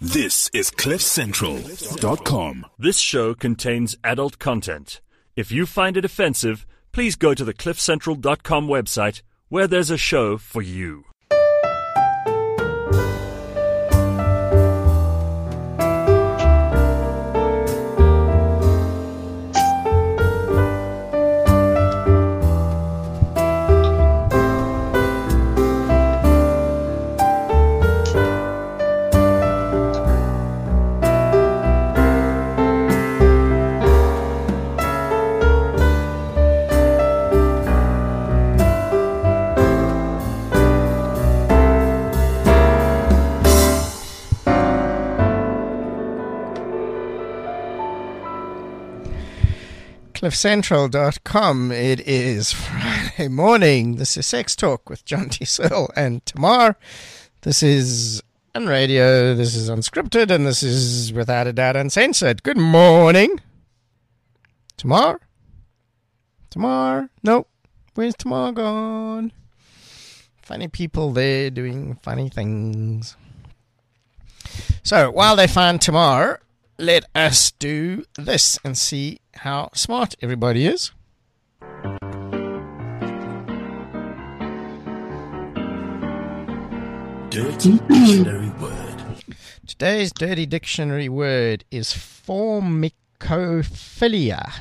This is CliffCentral.com. This show contains adult content. If you find it offensive, please go to the CliffCentral.com website where there's a show for you. CliffCentral.com. It is Friday morning. This is Sex Talk with John T. Searle and Tamar. This is on radio, this is unscripted, and this is without a doubt uncensored. Good morning. Tamar? Tamar? Nope. Where's Tamar gone? Funny people there doing funny things. So, while they find Tamar, let us do this and see how smart everybody is. Dirty Dictionary Word. Today's Dirty Dictionary word is formicophilia.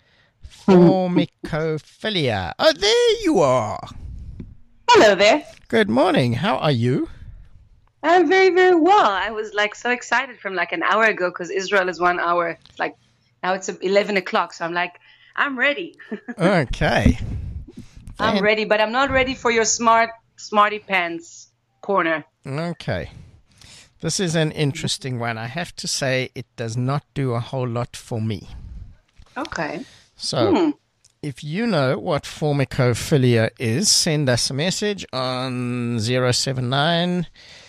Formicophilia. Oh, there you are. Hello there. Good morning. How are you? I'm very, very well. I was so excited from an hour ago because Israel is 1 hour. Now it's 11 o'clock. So I'm ready. Okay. I'm ready, but I'm not ready for your smarty pants corner. Okay. This is an interesting one. I have to say it does not do a whole lot for me. Okay. So, if you know what formicophilia is, send us a message on 079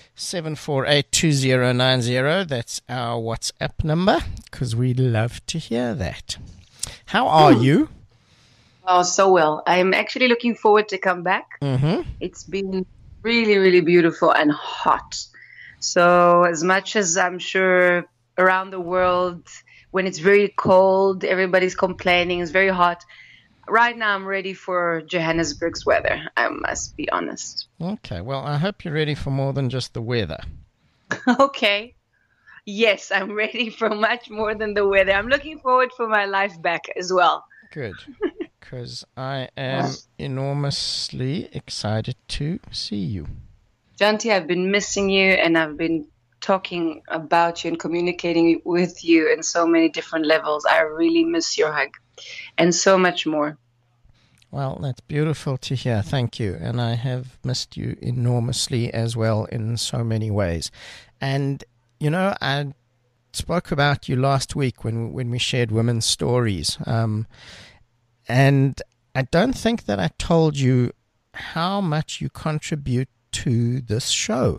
7482090. That's our WhatsApp number, because we'd love to hear that. How are you? Oh, so well. I'm actually looking forward to come back. Mm-hmm. It's been really, really beautiful and hot. So as much as I'm sure around the world, when it's very cold, everybody's complaining, it's very hot. Right now, I'm ready for Johannesburg's weather, I must be honest. Okay, well, I hope you're ready for more than just the weather. Okay. Yes, I'm ready for much more than the weather. I'm looking forward for my life back as well. Good, because I am enormously excited to see you. Janti, I've been missing you, and I've been talking about you and communicating with you in so many different levels. I really miss your hug. And so much more. Well, that's beautiful to hear. Thank you. And I have missed you enormously as well in so many ways. And, I spoke about you last week when we shared women's stories. And I don't think that I told you how much you contribute to this show.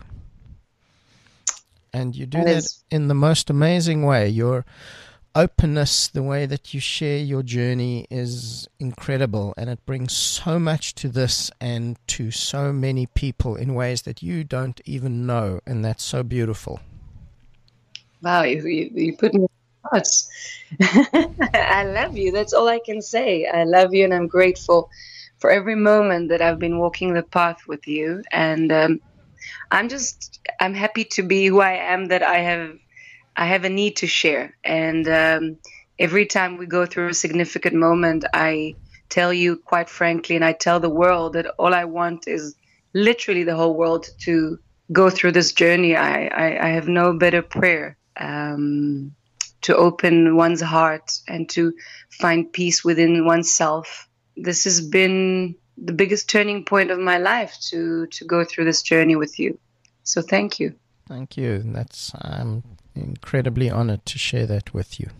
And you do that in the most amazing way. Your openness, the way that you share your journey is incredible, and it brings so much to this and to so many people in ways that you don't even know, and that's so beautiful. Wow, you put me on the spot. I love you. That's all I can say. I love you, and I'm grateful for every moment that I've been walking the path with you. And I'm happy to be who I am, that I have a need to share. And every time we go through a significant moment, I tell you quite frankly, and I tell the world that all I want is literally the whole world to go through this journey. I have no better prayer to open one's heart and to find peace within oneself. This has been the biggest turning point of my life, to go through this journey with you. So thank you. Thank you. I'm incredibly honored to share that with you.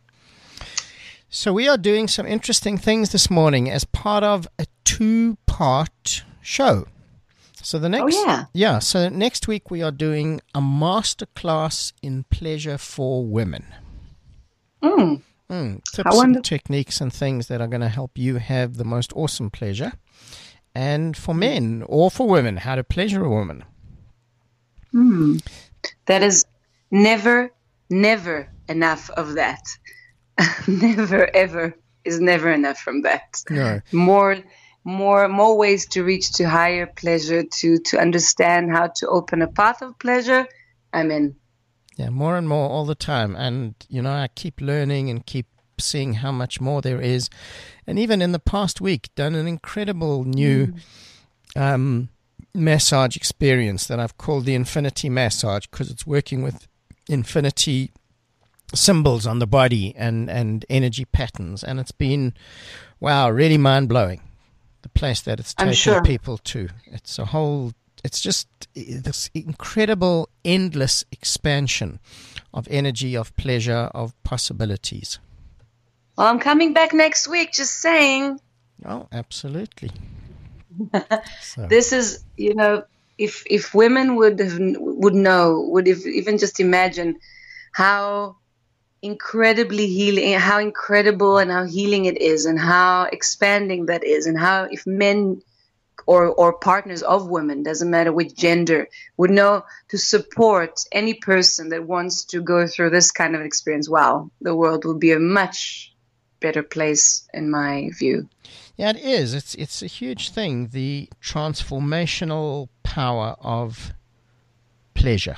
So we are doing some interesting things this morning as part of a 2-part show. So so next week we are doing a masterclass in pleasure for women. Tips and techniques and things that are going to help you have the most awesome pleasure. And for men or for women, how to pleasure a woman. That is never, never enough of that. Never, ever is never enough from that. No. More ways to reach to higher pleasure, to understand how to open a path of pleasure. I'm in. Yeah, more and more all the time. And, I keep learning and keep seeing how much more there is. And even in the past week, done an incredible new massage experience that I've called the Infinity Massage, because it's working with infinity symbols on the body and energy patterns. And it's been, wow, really mind-blowing, the place that it's taken people to. It's just this incredible, endless expansion of energy, of pleasure, of possibilities. Well, I'm coming back next week, just saying. Oh, absolutely. So. This is, if women would even just imagine how incredibly healing, how incredible and how healing it is, and how expanding that is, and how if men or partners of women, doesn't matter which gender, would know to support any person that wants to go through this kind of experience, wow, the world will be a much better place, in my view. Yeah, it is. It's a huge thing, the transformational power of pleasure.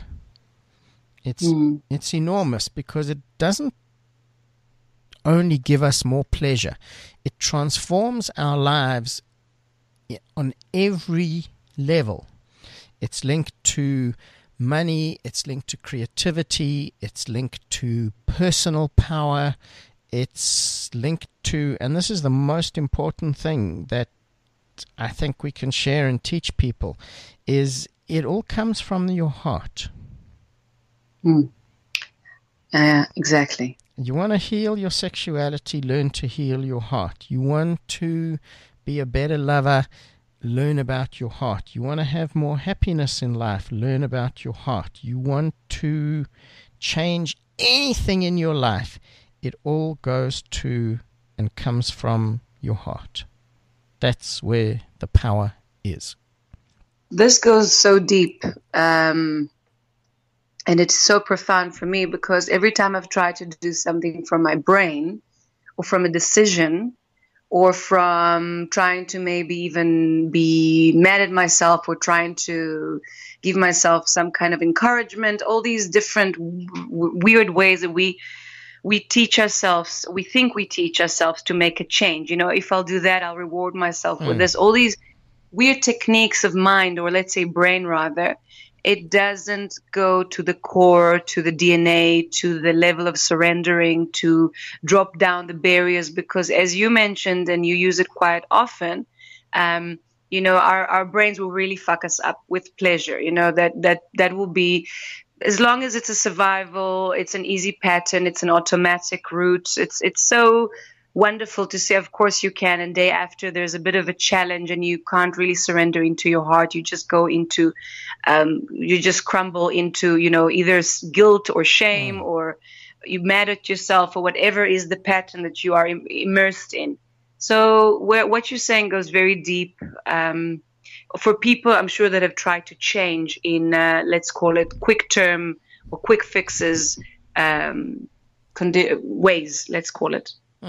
It's enormous, because it doesn't only give us more pleasure. It transforms our lives on every level. It's linked to money, it's linked to creativity, it's linked to personal power, it's linked to, and this is the most important thing that I think we can share and teach people, is it all comes from your heart. Exactly. You want to heal your sexuality, learn to heal your heart. You want to be a better lover, learn about your heart. You want to have more happiness in life, learn about your heart. You want to change anything in your life, it all goes to and comes from your heart. That's where the power is. This goes so deep, and it's so profound for me, because every time I've tried to do something from my brain, or from a decision, or from trying to maybe even be mad at myself, or trying to give myself some kind of encouragement, all these different weird ways that we teach ourselves, we think we teach ourselves to make a change. If I'll do that, I'll reward myself with this. All these weird techniques of mind, or let's say brain rather, it doesn't go to the core, to the DNA, to the level of surrendering, to drop down the barriers, because as you mentioned, and you use it quite often, our brains will really fuck us up with pleasure. That will be, as long as it's a survival, it's an easy pattern, it's an automatic route. It's so wonderful to say, of course you can, and day after there's a bit of a challenge and you can't really surrender into your heart. You just go into, you just crumble into, either guilt or shame, or you're mad at yourself, or whatever is the pattern that you are immersed in. So what you're saying goes very deep. For people, I'm sure, that have tried to change in, let's call it quick term or quick fixes ways, let's call it.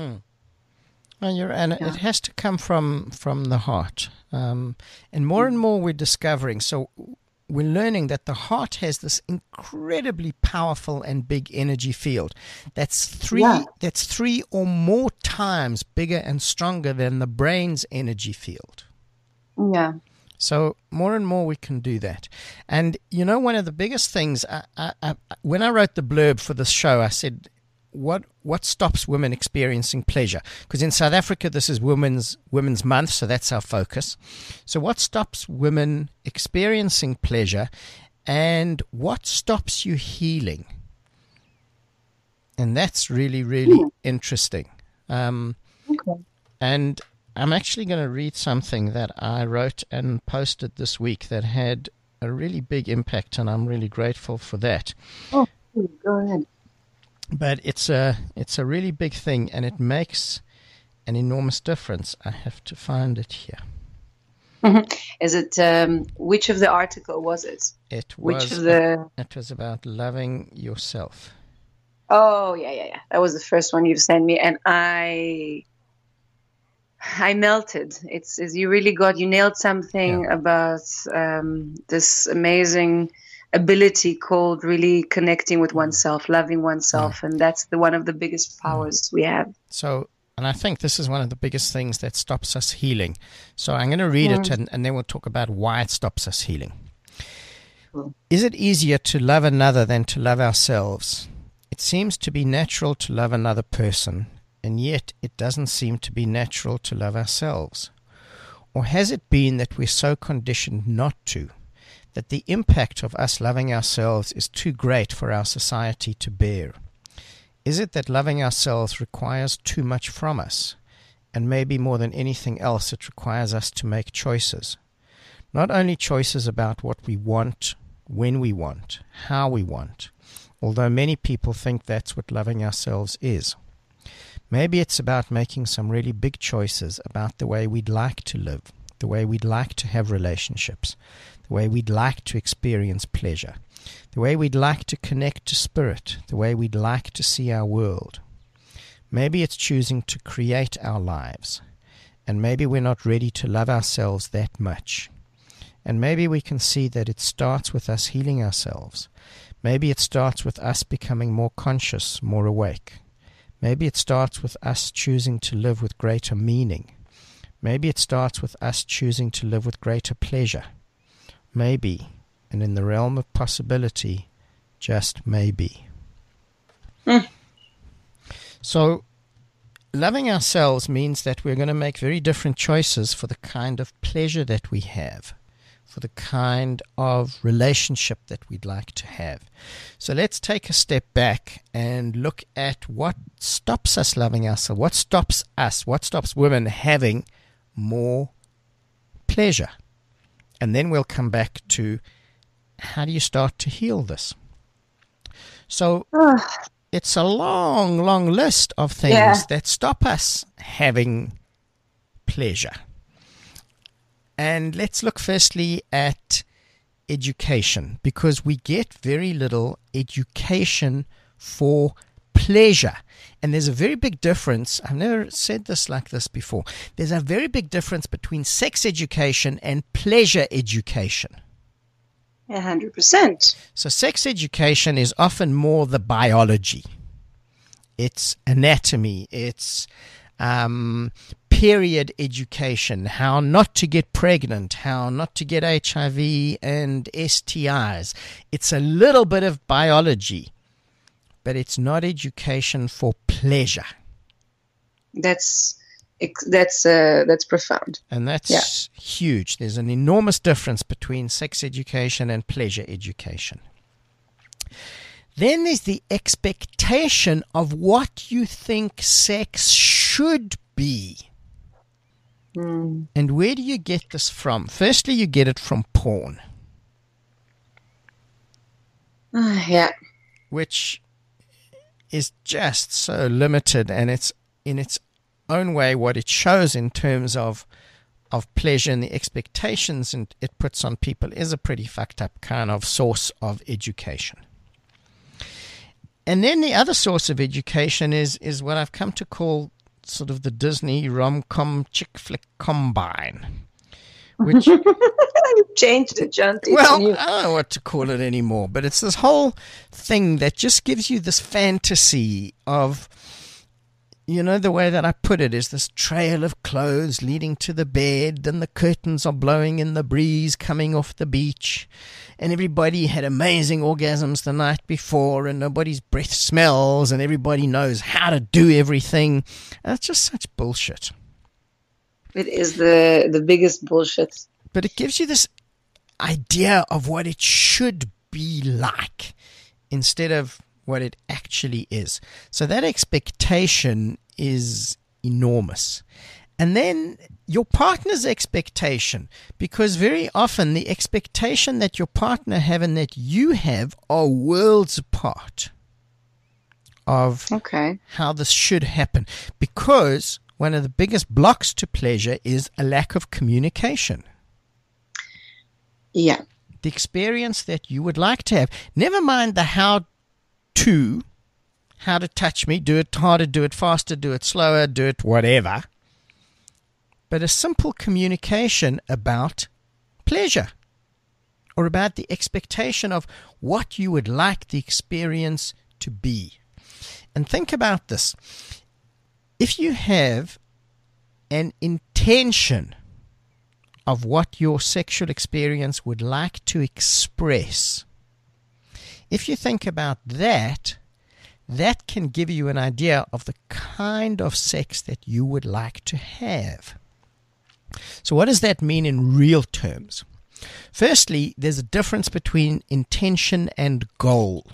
And it has to come from the heart. And more we're discovering. So we're learning that the heart has this incredibly powerful and big energy field. That's three or more times bigger and stronger than the brain's energy field. Yeah. So more and more we can do that. And, one of the biggest things, when I wrote the blurb for this show, I said, what stops women experiencing pleasure? Because in South Africa, this is Women's Month, so that's our focus. So what stops women experiencing pleasure, and what stops you healing? And that's really, really interesting. Okay. And I'm actually going to read something that I wrote and posted this week that had a really big impact, and I'm really grateful for that. Oh, go ahead. But it's a really big thing, and it makes an enormous difference. I have to find it here. Is it, which of the article was it? Which of the... It was about loving yourself. Oh, yeah. That was the first one you've sent me, and I melted. You nailed something about this amazing ability called really connecting with oneself, loving oneself, and that's one of the biggest powers we have. So, and I think this is one of the biggest things that stops us healing. So I'm going to read it, and then we'll talk about why it stops us healing. Cool. Is it easier to love another than to love ourselves? It seems to be natural to love another person, and yet it doesn't seem to be natural to love ourselves. Or has it been that we're so conditioned not to, that the impact of us loving ourselves is too great for our society to bear? Is it that loving ourselves requires too much from us, and maybe more than anything else it requires us to make choices? Not only choices about what we want, when we want, how we want, although many people think that's what loving ourselves is. Maybe it's about making some really big choices about the way we'd like to live, the way we'd like to have relationships, the way we'd like to experience pleasure, the way we'd like to connect to spirit, the way we'd like to see our world. Maybe it's choosing to create our lives, and maybe we're not ready to love ourselves that much. And maybe we can see that it starts with us healing ourselves. Maybe it starts with us becoming more conscious, more awake. Maybe it starts with us choosing to live with greater meaning. Maybe it starts with us choosing to live with greater pleasure. Maybe, and in the realm of possibility, just maybe. So, loving ourselves means that we're going to make very different choices for the kind of pleasure that we have, for the kind of relationship that we'd like to have. So let's take a step back and look at what stops us loving ourselves, what stops women having more pleasure. And then we'll come back to how do you start to heal this. So it's a long, long list of things that stop us having pleasure. And let's look firstly at education, because we get very little education for pleasure. And there's a very big difference. I've never said this like this before. There's a very big difference between sex education and pleasure education. 100%. So sex education is often more the biology. It's anatomy. It's period education, how not to get pregnant, how not to get HIV and STIs. It's a little bit of biology, but it's not education for pleasure. That's profound. And that's huge. There's an enormous difference between sex education and pleasure education. Then there's the expectation of what you think sex should be. And where do you get this from? Firstly, you get it from porn. Which is just so limited, and it's in its own way what it shows in terms of pleasure, and the expectations and it puts on people is a pretty fucked up kind of source of education. And then the other source of education is what I've come to call sort of the Disney rom-com chick flick combine, which you changed it, John. Well, I don't know what to call it anymore, but it's this whole thing that just gives you this fantasy of, you know, the way that I put it is this trail of clothes leading to the bed, and the curtains are blowing in the breeze coming off the beach, and everybody had amazing orgasms the night before, and nobody's breath smells, and everybody knows how to do everything. And it's just such bullshit. It is the biggest bullshit. But it gives you this idea of what it should be like instead of what it actually is. So that expectation is enormous. And then your partner's expectation, because very often the expectation that your partner have and that you have are worlds apart of how this should happen. Because one of the biggest blocks to pleasure is a lack of communication. Yeah. The experience that you would like to have. Never mind the how to touch me, do it harder, do it faster, do it slower, do it whatever. But a simple communication about pleasure or about the expectation of what you would like the experience to be. And think about this. If you have an intention of what your sexual experience would like to express, if you think about that, that can give you an idea of the kind of sex that you would like to have. So what does that mean in real terms? Firstly, there's a difference between intention and goal.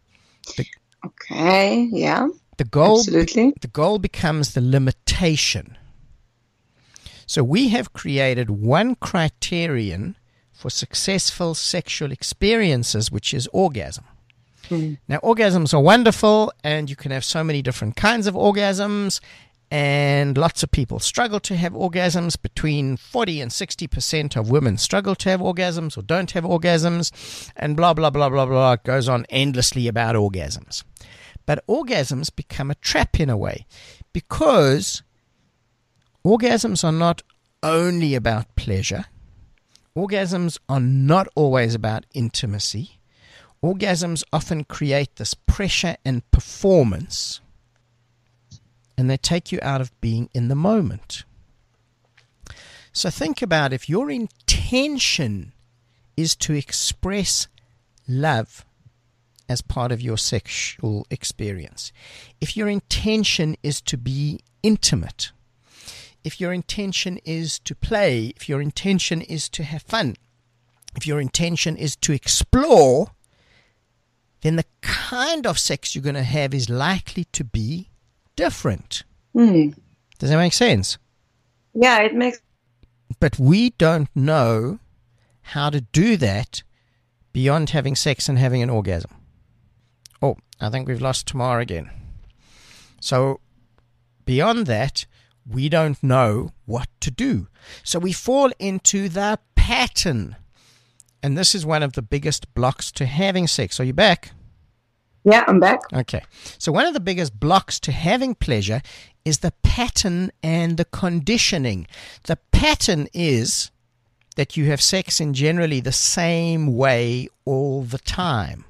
Okay, yeah. The goal, Absolutely. the goal becomes the limitation. So we have created one criterion for successful sexual experiences, which is orgasm. Now, orgasms are wonderful, and you can have so many different kinds of orgasms, and lots of people struggle to have orgasms. Between 40 and 60% of women struggle to have orgasms or don't have orgasms, and blah, blah, blah, blah, blah. It goes on endlessly about orgasms. But orgasms become a trap in a way, because orgasms are not only about pleasure. Orgasms are not always about intimacy. Orgasms often create this pressure and performance, and they take you out of being in the moment. So think about, if your intention is to express love as part of your sexual experience, if your intention is to be intimate, if your intention is to play, if your intention is to have fun, if your intention is to explore, then the kind of sex you're going to have is likely to be different. Does that make sense? Yeah, it makes. But we don't know how to do that beyond having sex and having an orgasm. Oh, I think we've lost Tamar again. So beyond that, we don't know what to do. So we fall into the pattern. And this is one of the biggest blocks to having sex. Are you back? Yeah, I'm back. Okay. So one of the biggest blocks to having pleasure is the pattern and the conditioning. The pattern is that you have sex in generally the same way all the time.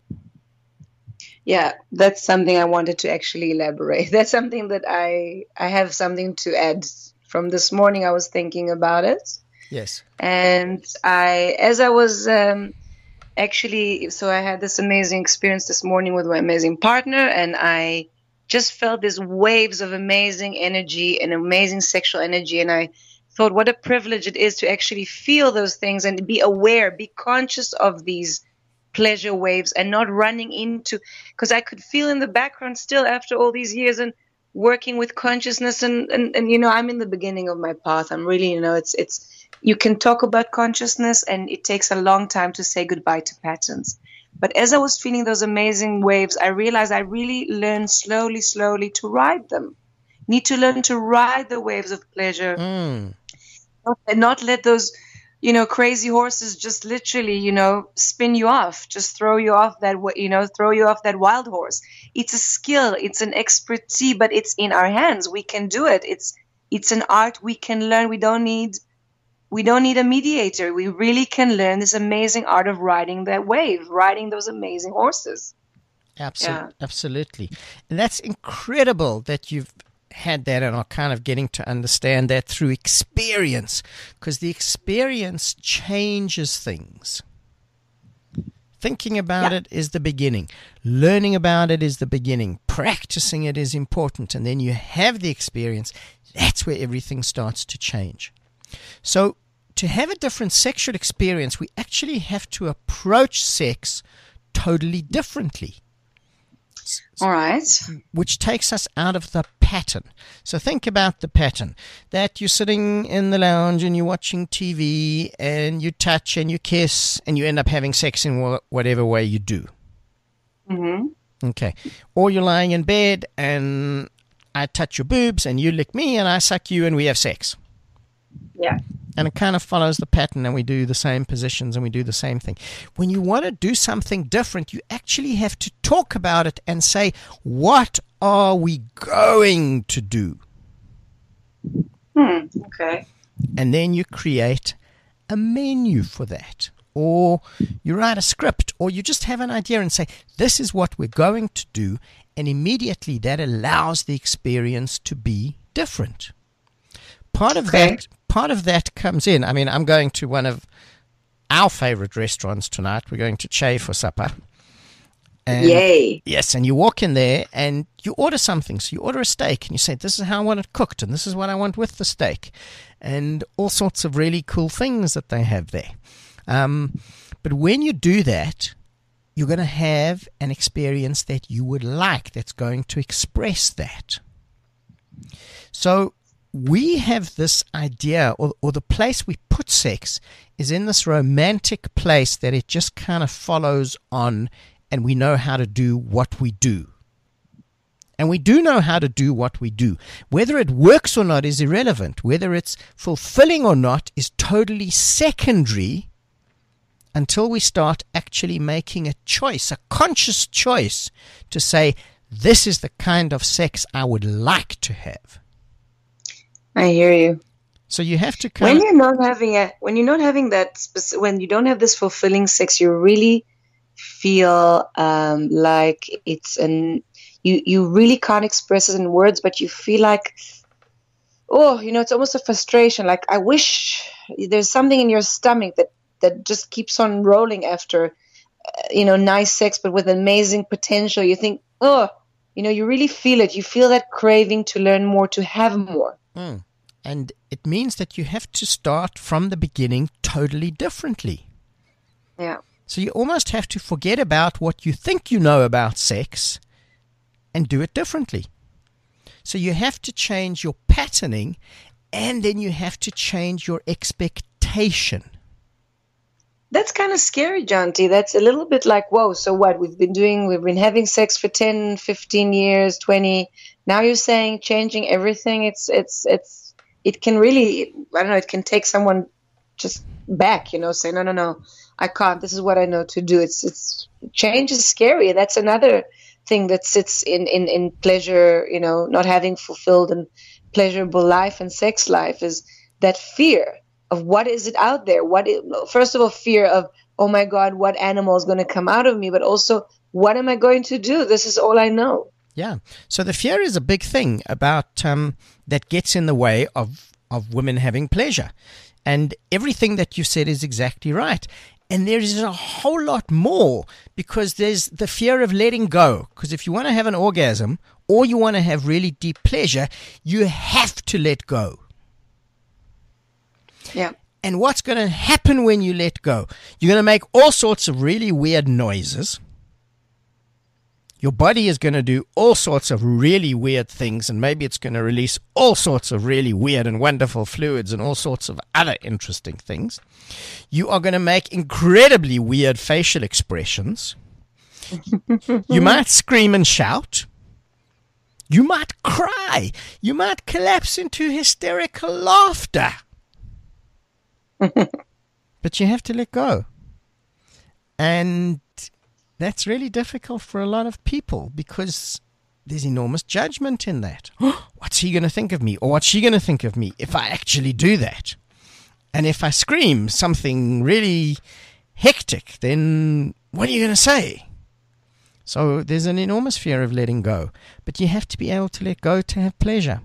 Yeah, that's something I wanted to actually elaborate. That's something that I have something to add. From this morning, I was thinking about it. Yes. And as I was actually, so I had this amazing experience this morning with my amazing partner, and I just felt these waves of amazing energy and amazing sexual energy. And I thought, what a privilege it is to actually feel those things and be aware, be conscious of these pleasure waves and not running into, because I could feel in the background still after all these years and working with consciousness. And you know, I'm in the beginning of my path. I'm really, you know, it's you can talk about consciousness, and it takes a long time to say goodbye to patterns. But as I was feeling those amazing waves, I realized I really learned slowly to ride them. Need to learn to ride the waves of pleasure and not let those, you know, crazy horses just literally, you know, spin you off, just throw you off that, you know, throw you off that wild horse. It's a skill, it's an expertise, but it's in our hands. We can do it. It's an art we can learn. We don't need a mediator. We really can learn this amazing art of riding that wave, riding those amazing horses. Absolutely. And that's incredible that you've had that and are kind of getting to understand that through experience, because the experience changes things. Thinking about it is the beginning. Learning about it is the beginning. Practicing it is important. And then you have the experience. That's where everything starts to change. So to have a different sexual experience, we actually have to approach sex totally differently. All right. Which takes us out of the pattern. So think about the pattern that you're sitting in the lounge and you're watching TV and you touch and you kiss and you end up having sex in whatever way you do. Mm-hmm. Okay. Or you're lying in bed and I touch your boobs and you lick me and I suck you and we have sex. Yeah. And it kind of follows the pattern, and we do the same positions and we do the same thing. When you want to do something different, you actually have to talk about it and say, what are we going to do? Okay. And then you create a menu for that. Or you write a script, or you just have an idea and say, this is what we're going to do. And immediately that allows the experience to be different. Part of that comes in. I mean, I'm going to one of our favorite restaurants tonight. We're going to Che for supper. And Yay. Yes, and you walk in there and you order something. So you order a steak and you say, this is how I want it cooked and this is what I want with the steak. And all sorts of really cool things that they have there. But when you do that, you're going to have an experience that you would like that's going to express that. So we have this idea, or the place we put sex is in this romantic place that it just kind of follows on, and we know how to do what we do. And we do know how to do what we do. Whether it works or not is irrelevant. Whether it's fulfilling or not is totally secondary until we start actually making a choice, a conscious choice to say, this is the kind of sex I would like to have. I hear you. So you have to when you don't have this fulfilling sex, you really feel like it's you really can't express it in words, but you feel like, it's almost a frustration. Like, I wish there's something in your stomach that just keeps on rolling after, nice sex, but with amazing potential. You think, you really feel it. You feel that craving to learn more, to have more. And it means that you have to start from the beginning totally differently. Yeah. So you almost have to forget about what you think you know about sex and do it differently. So you have to change your patterning, and then you have to change your expectation. That's kind of scary, Jonty. That's a little bit like, whoa, so what? We've been having sex for 10, 15 years, 20. Now you're saying changing everything. It can really, I don't know, it can take someone just back, say, no, I can't. This is what I know to do. Change is scary. That's another thing that sits in pleasure, not having fulfilled and pleasurable life and sex life, is that fear of what is it out there. First of all, fear of, oh my God, what animal is going to come out of me, but also, what am I going to do? This is all I know. Yeah. So the fear is a big thing about that gets in the way of women having pleasure. And everything that you said is exactly right. And there is a whole lot more, because there's the fear of letting go. Because if you want to have an orgasm or you want to have really deep pleasure, you have to let go. Yeah. And what's going to happen when you let go? You're going to make all sorts of really weird noises. Your body is going to do all sorts of really weird things, and maybe it's going to release all sorts of really weird and wonderful fluids and all sorts of other interesting things. You are going to make incredibly weird facial expressions. You might scream and shout. You might cry. You might collapse into hysterical laughter. But you have to let go. And that's really difficult for a lot of people, because there's enormous judgment in that. What's he going to think of me? Or what's she going to think of me if I actually do that? And if I scream something really hectic, then what are you going to say? So there's an enormous fear of letting go. But you have to be able to let go to have pleasure.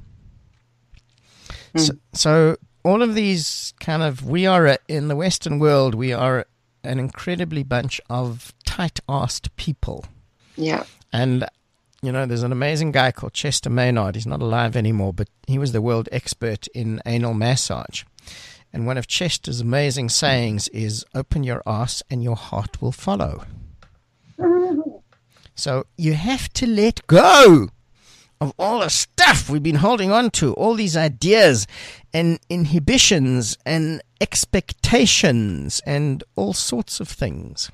So all of these in the Western world, we are an incredibly bunch of tight-assed people. Yeah. And, there's an amazing guy called Chester Maynard. He's not alive anymore, but he was the world expert in anal massage. And one of Chester's amazing sayings is, open your ass and your heart will follow. So you have to let go of all the stuff we've been holding on to, all these ideas and inhibitions and expectations and all sorts of things.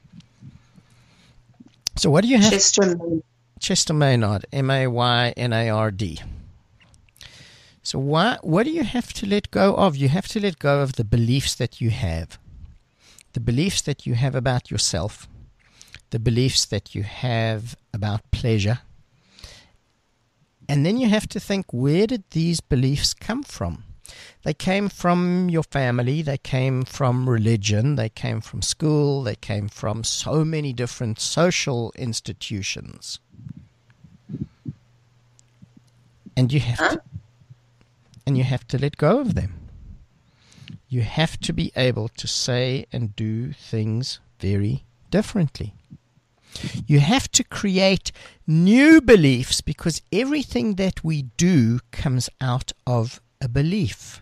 So what do you have? Chester Maynard, Maynard. So what do you have to let go of? You have to let go of the beliefs that you have. The beliefs that you have about yourself. The beliefs that you have about pleasure. And then you have to think, where did these beliefs come from? They came from your family, they came from religion, they came from school, they came from so many different social institutions. And you have to let go of them. You have to be able to say and do things very differently. You have to create new beliefs, because everything that we do comes out of a belief.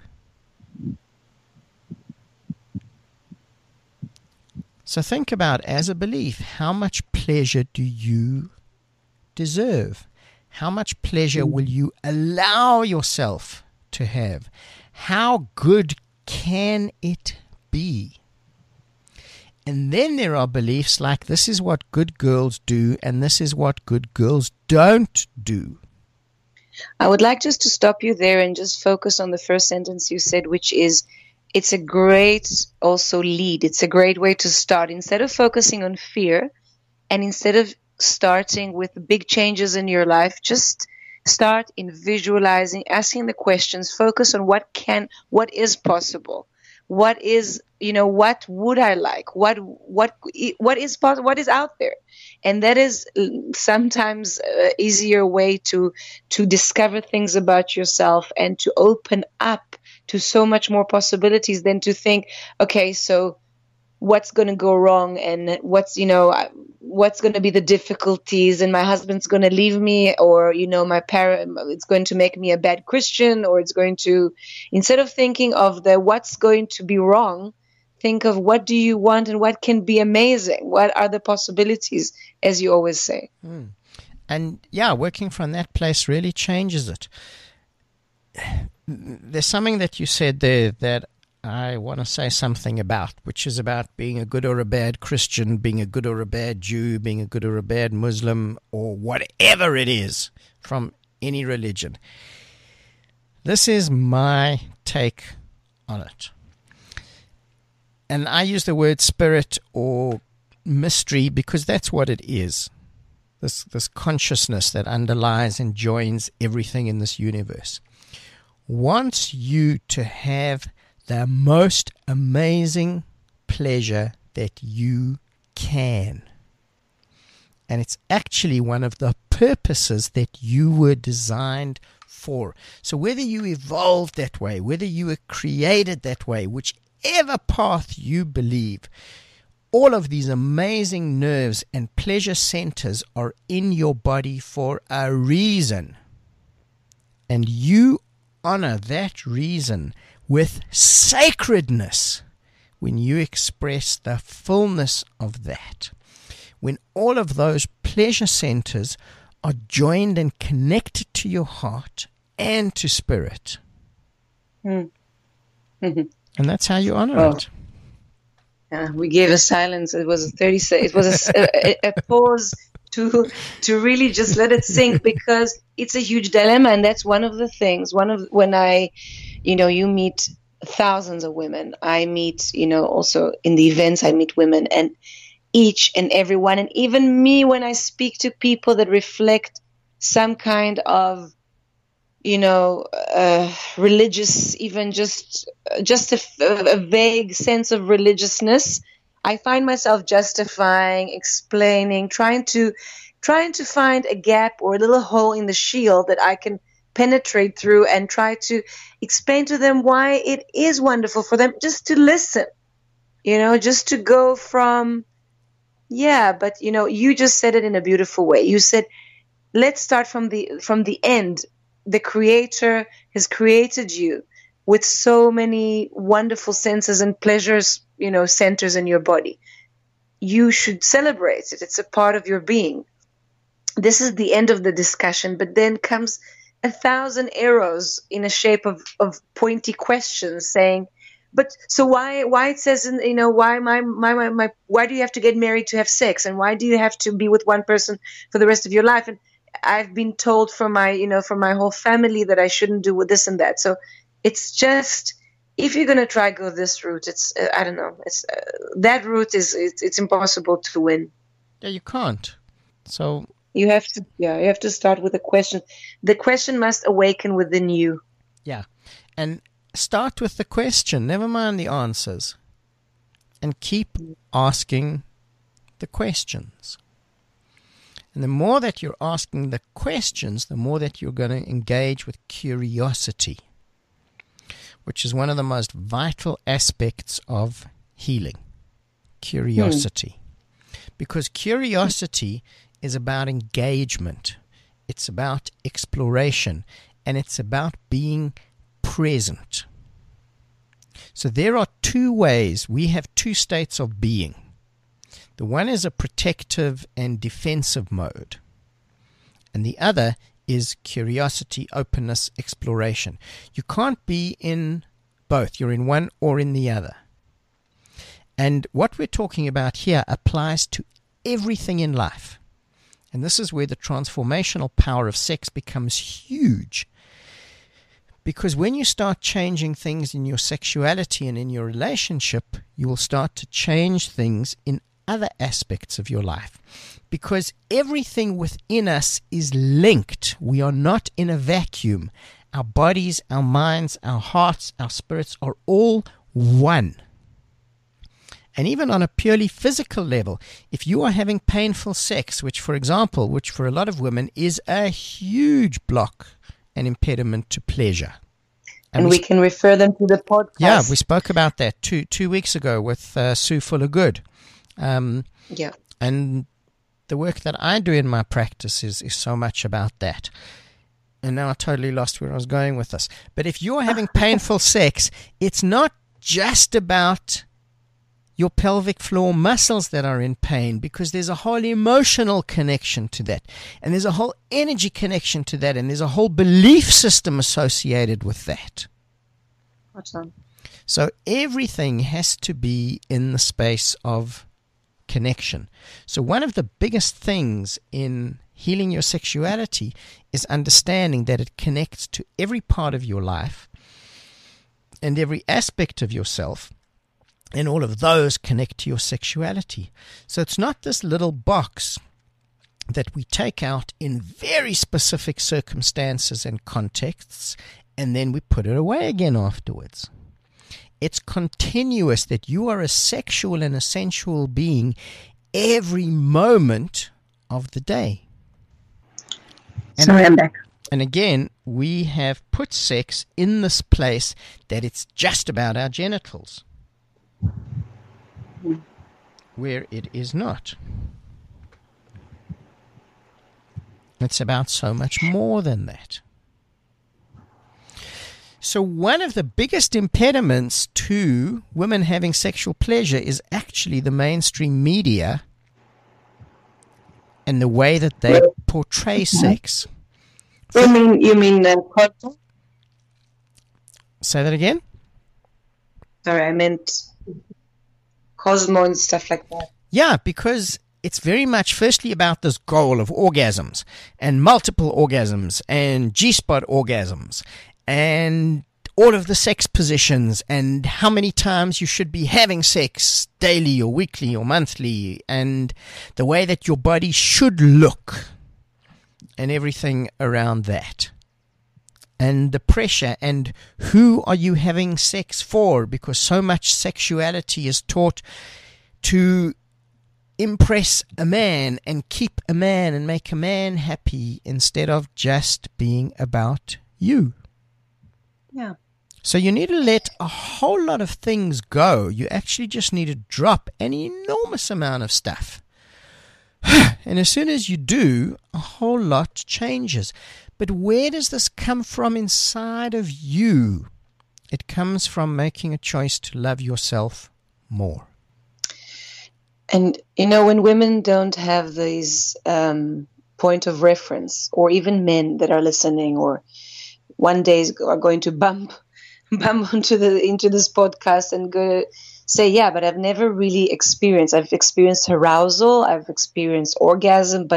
So think about, as a belief, how much pleasure do you deserve? How much pleasure will you allow yourself to have? How good can it be? And then there are beliefs like, this is what good girls do and this is what good girls don't do. I would like just to stop you there and just focus on the first sentence you said, which is, it's a great also lead. It's a great way to start. Instead of focusing on fear and instead of starting with big changes in your life, just start in visualizing, asking the questions, focus on what is possible. What is, what would I like? What is possible? What is out there? And that is sometimes an easier way to discover things about yourself and to open up to so much more possibilities than to think, okay, so what's going to go wrong and what's going to be the difficulties, and my husband's going to leave me, or, my parent, it's going to make me a bad Christian, or it's going to, instead of thinking of what's going to be wrong, think of what do you want and what can be amazing. What are the possibilities, as you always say. And yeah, working from that place really changes it. There's something that you said there that I want to say something about, which is about being a good or a bad Christian, being a good or a bad Jew, being a good or a bad Muslim, or whatever it is from any religion. This is my take on it. And I use the word spirit or mystery because that's what it is. This consciousness that underlies and joins everything in this universe wants you to have the most amazing pleasure that you can. And it's actually one of the purposes that you were designed for. So whether you evolved that way, whether you were created that way, whichever path you believe, all of these amazing nerves and pleasure centers are in your body for a reason. And you honor that reason with sacredness when you express the fullness of that. When all of those pleasure centers are joined and connected to your heart and to spirit. Mm-hmm. And that's how you honor it. We gave a silence. It was it was a pause to really just let it sink, because it's a huge dilemma. And that's one of the things, when you meet thousands of women. I meet, also in the events, I meet women, and each and every one, and even me, when I speak to people that reflect some kind of, religious, even just a vague sense of religiousness, I find myself justifying, explaining, trying to find a gap or a little hole in the shield that I can penetrate through and try to explain to them why it is wonderful for them just to listen, just to go from, but you just said it in a beautiful way. You said, let's start from the end. The Creator has created you with so many wonderful senses and pleasures, centers in your body. You should celebrate it. It's a part of your being. This is the end of the discussion, but then comes 1,000 arrows in a shape of pointy questions saying, but so why it says, why do you have to get married to have sex? And why do you have to be with one person for the rest of your life? And I've been told from my whole family that I shouldn't do with this and that. So it's just, if you're gonna try go this route, it's I don't know. It's that route it's impossible to win. Yeah, you can't. So you have to start with a question. The question must awaken within you. Yeah, and start with the question. Never mind the answers, and keep asking the questions. And the more that you're asking the questions, the more that you're going to engage with curiosity, which is one of the most vital aspects of healing. Curiosity. Because curiosity is about engagement. It's about exploration. And it's about being present. So there are two ways. We have two states of being. The one is a protective and defensive mode. And the other is curiosity, openness, exploration. You can't be in both. You're in one or in the other. And what we're talking about here applies to everything in life. And this is where the transformational power of sex becomes huge. Because when you start changing things in your sexuality and in your relationship, you will start to change things in other aspects of your life. Because everything within us is linked. We are not in a vacuum. Our bodies, our minds, our hearts, our spirits are all one. And even on a purely physical level, if you are having painful sex, which for a lot of women is a huge block, an impediment to pleasure. And we can refer them to the podcast. Yeah, we spoke about that two weeks ago with Sue Fuller-Good. Yeah. And the work that I do in my practice is so much about that. And now I totally lost where I was going with this. But if you're having painful sex, it's not just about your pelvic floor muscles that are in pain, because there's a whole emotional connection to that. And there's a whole energy connection to that. And there's a whole belief system associated with that. Awesome. So everything has to be in the space of connection. So one of the biggest things in healing your sexuality is understanding that it connects to every part of your life and every aspect of yourself. And all of those connect to your sexuality. So it's not this little box that we take out in very specific circumstances and contexts, and then we put it away again afterwards. It's continuous, that you are a sexual and a sensual being every moment of the day. Sorry, I'm back. And again, we have put sex in this place that it's just about our genitals, where it is not. It's about so much more than that. So one of the biggest impediments to women having sexual pleasure is actually the mainstream media and the way that they portray sex. You mean content? Say that again? Sorry, I meant Cosmo and stuff like that. Yeah, because it's very much firstly about this goal of orgasms and multiple orgasms and G-spot orgasms and all of the sex positions and how many times you should be having sex daily or weekly or monthly and the way that your body should look and everything around that. And the pressure and who are you having sex for, because so much sexuality is taught to impress a man and keep a man and make a man happy instead of just being about you. Yeah. So you need to let a whole lot of things go. You actually just need to drop an enormous amount of stuff. And as soon as you do, a whole lot changes. But where does this come from inside of you? It comes from making a choice to love yourself more. And, when women don't have these point of reference, or even men that are listening, or one day are going to bump into this podcast and go say, yeah, but I've never really experienced. I've experienced arousal, I've experienced orgasm, but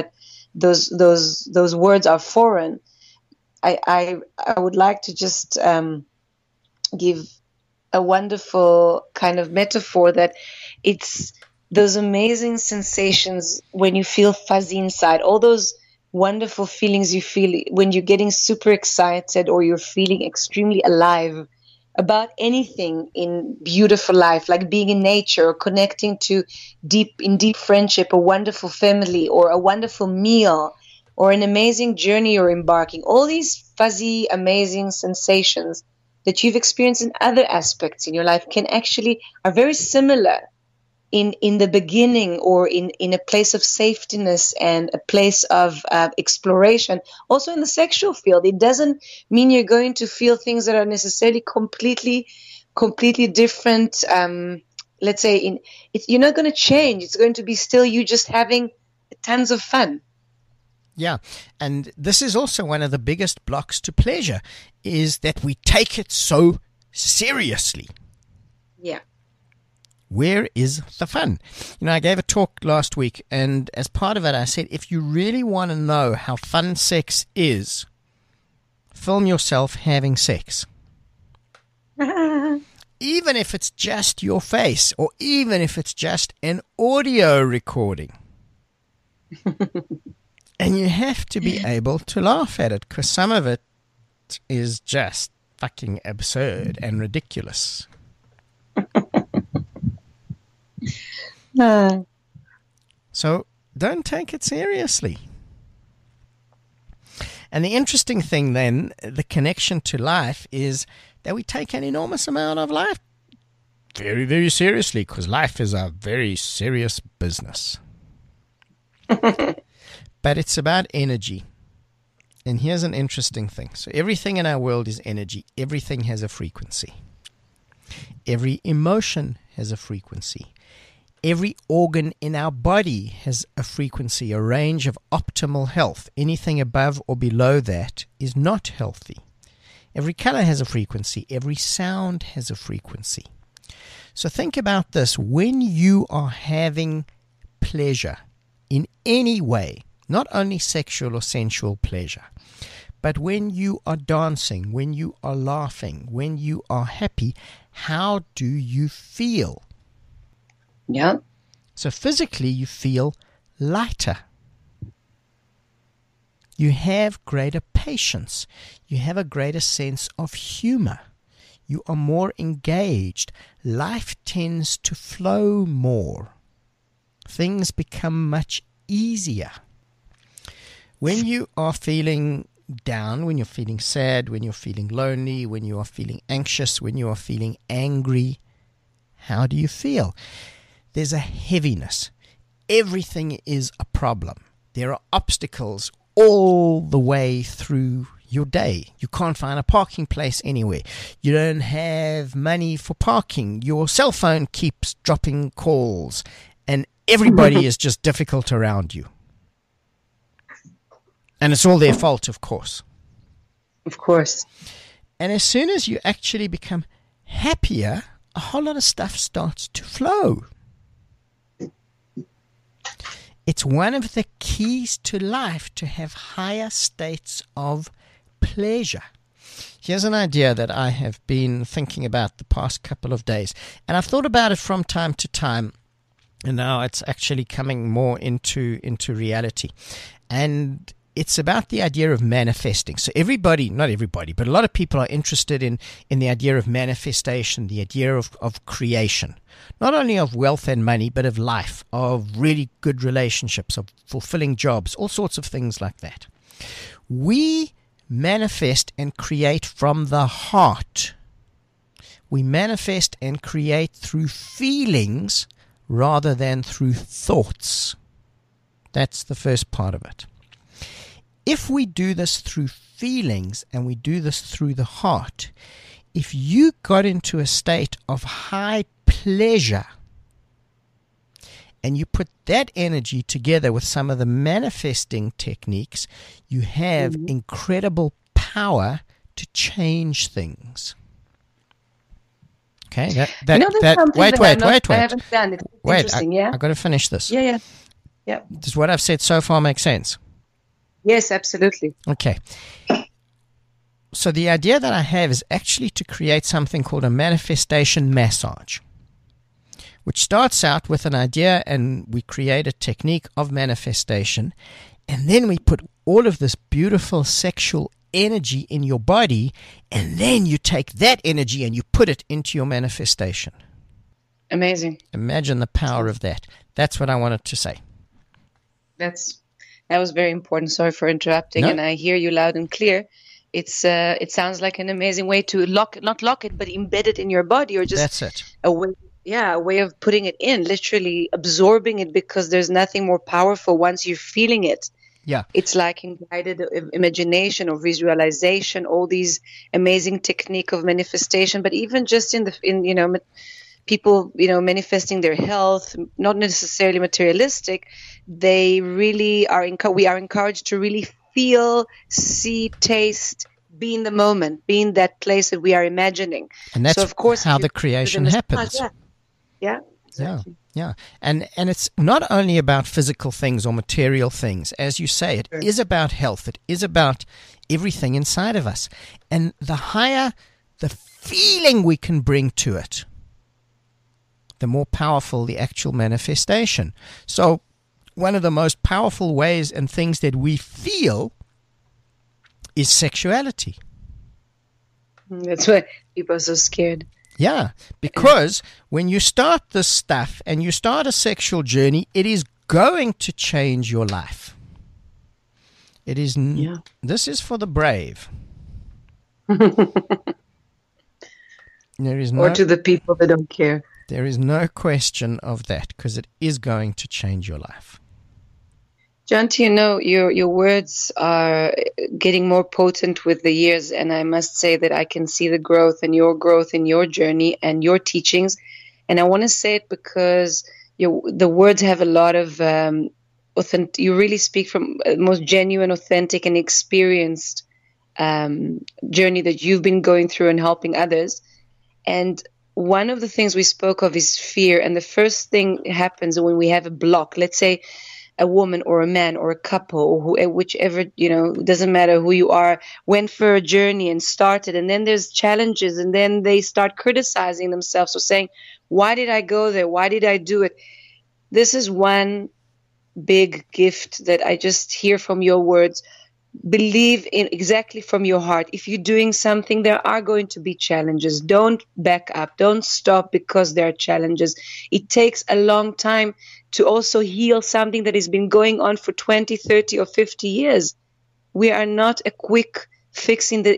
those words are foreign. I would like to just give a wonderful kind of metaphor that it's those amazing sensations when you feel fuzzy inside, all those wonderful feelings you feel when you're getting super excited or you're feeling extremely alive about anything in beautiful life, like being in nature or connecting to deep friendship, a wonderful family or a wonderful meal or an amazing journey you're embarking. All these fuzzy, amazing sensations that you've experienced in other aspects in your life are very similar in the beginning, or in a place of safetyness and a place of exploration. Also in the sexual field, it doesn't mean you're going to feel things that are necessarily completely different. Let's say you're not going to change. It's going to be still you just having tons of fun. Yeah, and this is also one of the biggest blocks to pleasure, is that we take it so seriously. Yeah. Where is the fun? I gave a talk last week, and as part of it, I said, if you really want to know how fun sex is, film yourself having sex. Even if it's just your face, or even if it's just an audio recording. And you have to be able to laugh at it, because some of it is just fucking absurd and ridiculous. So don't take it seriously. And the interesting thing then, the connection to life, is that we take an enormous amount of life very, very seriously, because life is a very serious business. But it's about energy. And here's an interesting thing. So everything in our world is energy. Everything has a frequency. Every emotion has a frequency. Every organ in our body has a frequency, a range of optimal health. Anything above or below that is not healthy. Every color has a frequency. Every sound has a frequency. So think about this. When you are having pleasure in any way, not only sexual or sensual pleasure, but when you are dancing, when you are laughing, when you are happy, how do you feel? Yeah. So physically, you feel lighter. You have greater patience. You have a greater sense of humor. You are more engaged. Life tends to flow more. Things become much easier. When you are feeling down, when you're feeling sad, when you're feeling lonely, when you are feeling anxious, when you are feeling angry, how do you feel? There's a heaviness. Everything is a problem. There are obstacles all the way through your day. You can't find a parking place anywhere. You don't have money for parking. Your cell phone keeps dropping calls, and everybody is just difficult around you. And it's all their fault, of course. Of course. And as soon as you actually become happier, a whole lot of stuff starts to flow. It's one of the keys to life to have higher states of pleasure. Here's an idea that I have been thinking about the past couple of days. And I've thought about it from time to time. And now it's actually coming more into reality. And it's about the idea of manifesting. So everybody, not everybody, but a lot of people are interested in the idea of manifestation, the idea of creation. Not only of wealth and money, but of life, of really good relationships, of fulfilling jobs, all sorts of things like that. We manifest and create from the heart. We manifest and create through feelings rather than through thoughts. That's the first part of it. If we do this through feelings and we do this through the heart, if you got into a state of high pleasure and you put that energy together with some of the manifesting techniques, you have incredible power to change things. Okay, wait. I haven't done it. Wait, Interesting, yeah. I've got to finish this. Yeah. Does what I've said so far make sense? Yes, absolutely. Okay. So the idea that I have is actually to create something called a manifestation massage, which starts out with an idea, and we create a technique of manifestation, and then we put all of this beautiful sexual energy in your body, and then you take that energy and you put it into your manifestation. Amazing. Imagine the power of that. That's what I wanted to say. That was very important. Sorry for interrupting. No. And I hear you loud and clear. It sounds like an amazing way to not lock it, but embed it in your body, or just That's it. a way of putting it in, literally absorbing it, because there's nothing more powerful once you're feeling it. Yeah. It's like in guided imagination or visualization, all these amazing technique of manifestation, but even just in people, manifesting their health, not necessarily materialistic, they really we are encouraged to really feel, see, taste, be in the moment, be in that place that we are imagining. And that's so of course, how the creation happens. Yeah. Exactly. Yeah. And it's not only about physical things or material things. As you say, it is about health. It is about everything inside of us. And the higher the feeling we can bring to it, the more powerful the actual manifestation. So one of the most powerful ways and things that we feel is sexuality. That's why people are so scared. Yeah, because when you start this stuff and you start a sexual journey, it is going to change your life. It is. This is for the brave. There is or to the people that don't care. There is no question of that, because it is going to change your life. Jonty, your words are getting more potent with the years, and I must say that I can see the growth in your journey and your teachings. And I want to say it because the words have a lot of you really speak from the most genuine, authentic, and experienced journey that you've been going through and helping others. And one of the things we spoke of is fear. And the first thing happens when we have a block, let's say a woman or a man or a couple or whichever, doesn't matter who you are, went for a journey and started. And then there's challenges, and then they start criticizing themselves or saying, why did I go there? Why did I do it? This is one big gift that I just hear from your words. Believe in exactly from your heart. If you're doing something, there are going to be challenges. Don't back up. Don't stop because there are challenges. It takes a long time to also heal something that has been going on for 20, 30, or 50 years. We are not a quick fix in the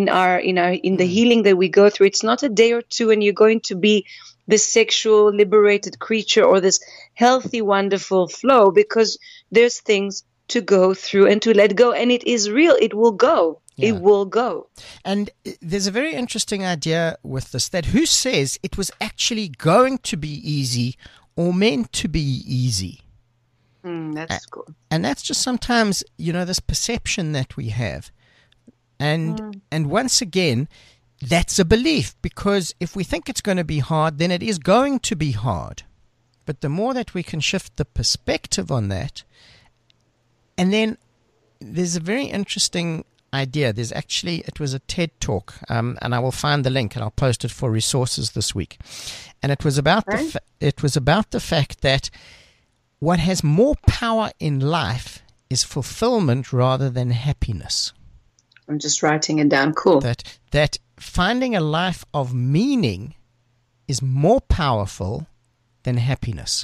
healing that we go through. It's not a day or two and you're going to be this sexual liberated creature or this healthy, wonderful flow, because there's things to go through and to let go, and it is real. It will go. Yeah. It will go. And there's a very interesting idea with this, that who says it was actually going to be easy or meant to be easy? That's cool. And that's just sometimes, this perception that we have. And once again, that's a belief, because if we think it's going to be hard, then it is going to be hard. But the more that we can shift the perspective on that, and then there's a very interesting idea. It was a TED talk, and I will find the link and I'll post it for resources this week. And it was about the fact that what has more power in life is fulfillment rather than happiness. I'm just writing it down. Cool. That finding a life of meaning is more powerful than happiness.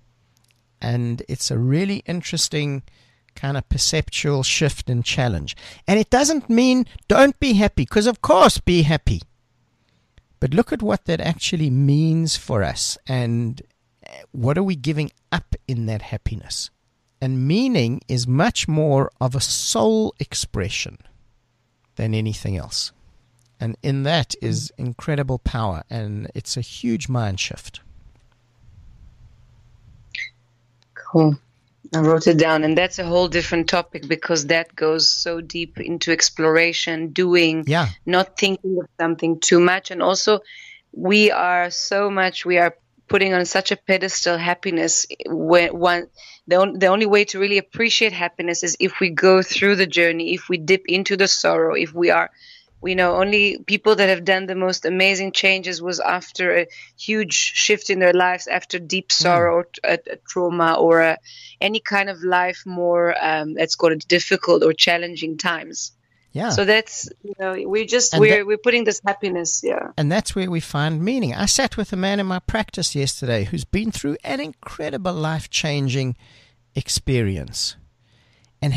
And it's a really interesting kind of perceptual shift and challenge. And it doesn't mean don't be happy, because of course be happy. But look at what that actually means for us, and what are we giving up in that happiness? And meaning is much more of a soul expression than anything else. And in that is incredible power, and it's a huge mind shift. Cool. I wrote it down, and that's a whole different topic, because that goes so deep into exploration, doing, not thinking of something too much. And also we are putting on such a pedestal happiness the only way to really appreciate happiness is if we go through the journey, if we dip into the sorrow, if we are, only people that have done the most amazing changes was after a huge shift in their lives, after deep sorrow, a trauma, or any kind of life more, let's call it difficult or challenging times. Yeah. So that's, we're putting this happiness, And that's where we find meaning. I sat with a man in my practice yesterday who's been through an incredible life-changing experience and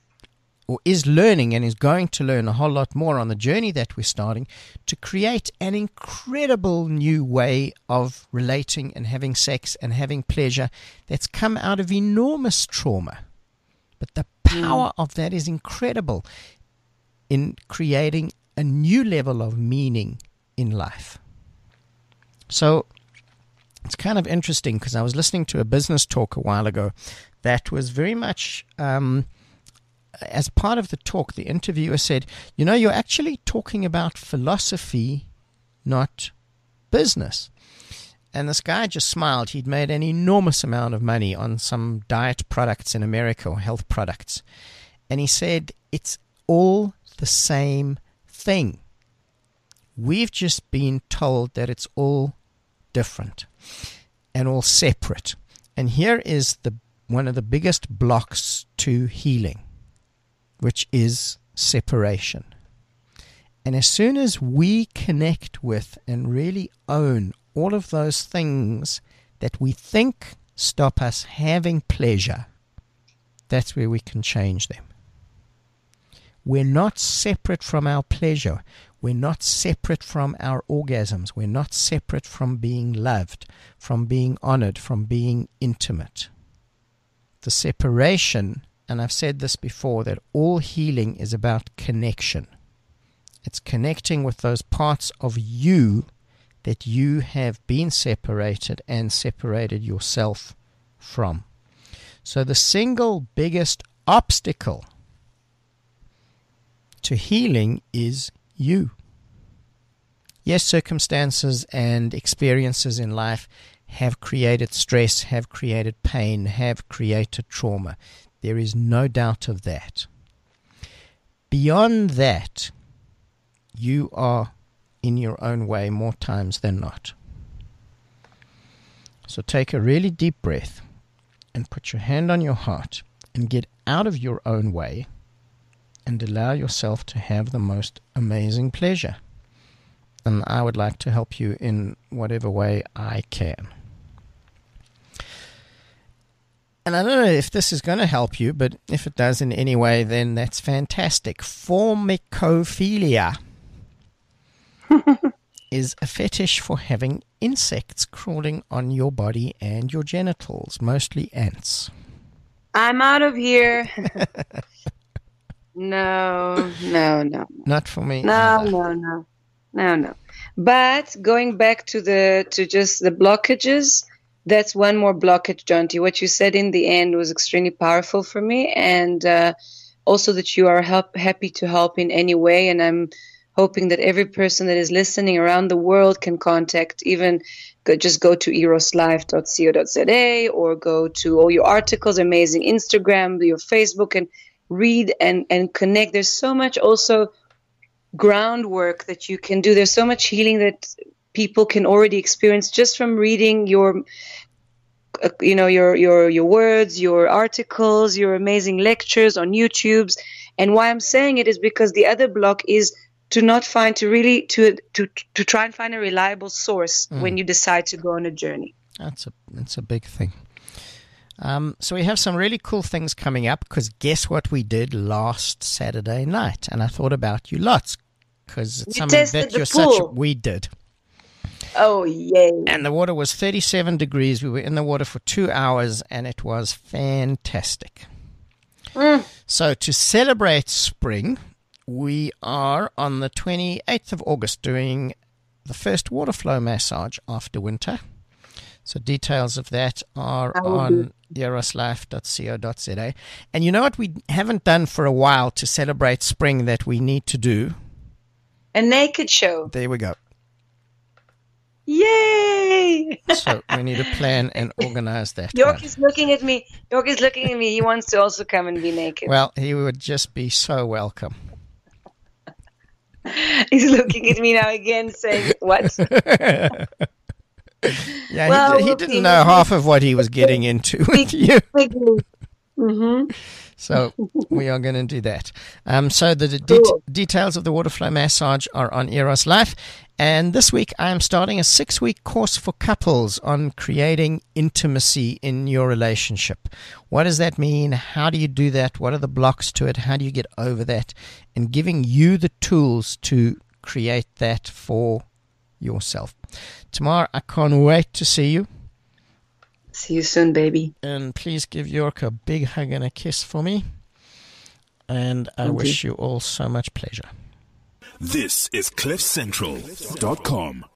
is learning and is going to learn a whole lot more on the journey that we're starting to create an incredible new way of relating and having sex and having pleasure that's come out of enormous trauma. But the power of that is incredible in creating a new level of meaning in life. So it's kind of interesting because I was listening to a business talk a while ago that was very much, as part of the talk, the interviewer said, you're actually talking about philosophy, not business. And this guy just smiled. He'd made an enormous amount of money on some diet products in America or health products. And he said, it's all the same thing. We've just been told that it's all different and all separate. And here is one of the biggest blocks to healing, which is separation. And as soon as we connect with and really own all of those things that we think stop us having pleasure, that's where we can change them. We're not separate from our pleasure. We're not separate from our orgasms. We're not separate from being loved, from being honored, from being intimate. The separation, and I've said this before, that all healing is about connection. It's connecting with those parts of you that you have been separated and separated yourself from. So the single biggest obstacle to healing is you. Yes, circumstances and experiences in life have created stress, have created pain, have created trauma. There is no doubt of that. Beyond that, you are in your own way more times than not. So take a really deep breath and put your hand on your heart and get out of your own way and allow yourself to have the most amazing pleasure. And I would like to help you in whatever way I can. And I don't know if this is going to help you, but if it does in any way, then that's fantastic. Formicophilia is a fetish for having insects crawling on your body and your genitals, mostly ants. I'm out of here. No. Not for me. No. But going back to just the blockages, that's one more blockage, Jonty. What you said in the end was extremely powerful for me, and also that you are happy to help in any way. And I'm hoping that every person that is listening around the world can contact, just go to eroslife.co.za or go to all your articles, amazing Instagram, your Facebook, and read and connect. There's so much also groundwork that you can do. There's so much healing that people can already experience just from reading your words, your articles, your amazing lectures on YouTube's. And why I'm saying it is because the other block is to try and find a reliable source when you decide to go on a journey. That's a big thing. So we have some really cool things coming up, because guess what we did last Saturday night? And I thought about you lots, because it's something that we did. Oh, yay. And the water was 37 degrees. We were in the water for 2 hours, and it was fantastic. So to celebrate spring, we are on the 28th of August doing the first water flow massage after winter. So details of that are on eroslife.co.za. And you know what we haven't done for a while to celebrate spring that we need to do? A naked show. There we go. Yay! So we need to plan and organize that. York is looking at me. York is looking at me. He wants to also come and be naked. Well, he would just be so welcome. He's looking at me now again, saying, "What?" Yeah, Well, he we'll didn't see. know half of what he was getting into with you. Mm-hmm. So we are going to do that. So the Cool. details of the water flow massage are on Eros Life. And this week I am starting a 6-week course for couples on creating intimacy in your relationship. What does that mean? How do you do that? What are the blocks to it? How do you get over that? And giving you the tools to create that for yourself. Tomorrow, I can't wait to see you. See you soon, baby. And please give York a big hug and a kiss for me. And I wish you all so much pleasure. This is CliffCentral.com.